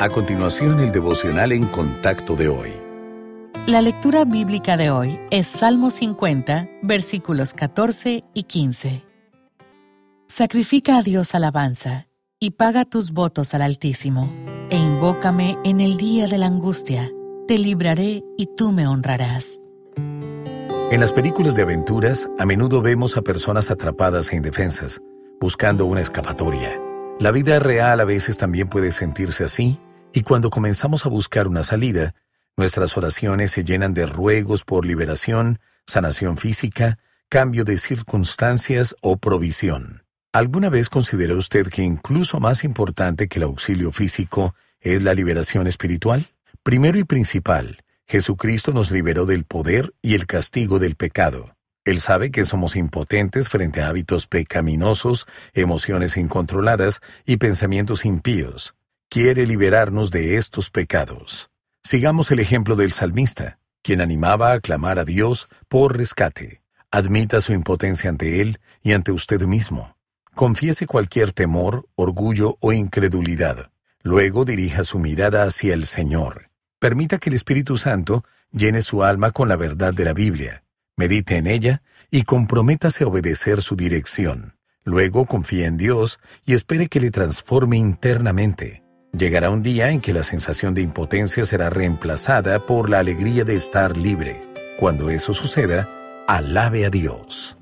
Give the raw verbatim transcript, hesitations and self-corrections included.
A continuación, el devocional en contacto de hoy. La lectura bíblica de hoy es Salmo cincuenta, versículos catorce y quince. Sacrifica a Dios alabanza y paga tus votos al Altísimo, e invócame en el día de la angustia. Te libraré y tú me honrarás. En las películas de aventuras, a menudo vemos a personas atrapadas e indefensas, buscando una escapatoria. La vida real a veces también puede sentirse así, y cuando comenzamos a buscar una salida, nuestras oraciones se llenan de ruegos por liberación, sanación física, cambio de circunstancias o provisión. ¿Alguna vez consideró usted que incluso más importante que el auxilio físico es la liberación espiritual? Primero y principal, Jesucristo nos liberó del poder y el castigo del pecado. Él sabe que somos impotentes frente a hábitos pecaminosos, emociones incontroladas y pensamientos impíos. Quiere liberarnos de estos pecados. Sigamos el ejemplo del salmista, quien animaba a clamar a Dios por rescate. Admita su impotencia ante Él y ante usted mismo. Confiese cualquier temor, orgullo o incredulidad. Luego dirija su mirada hacia el Señor. Permita que el Espíritu Santo llene su alma con la verdad de la Biblia. Medite en ella y comprométase a obedecer su dirección. Luego confíe en Dios y espere que le transforme internamente. Llegará un día en que la sensación de impotencia será reemplazada por la alegría de estar libre. Cuando eso suceda, alabe a Dios.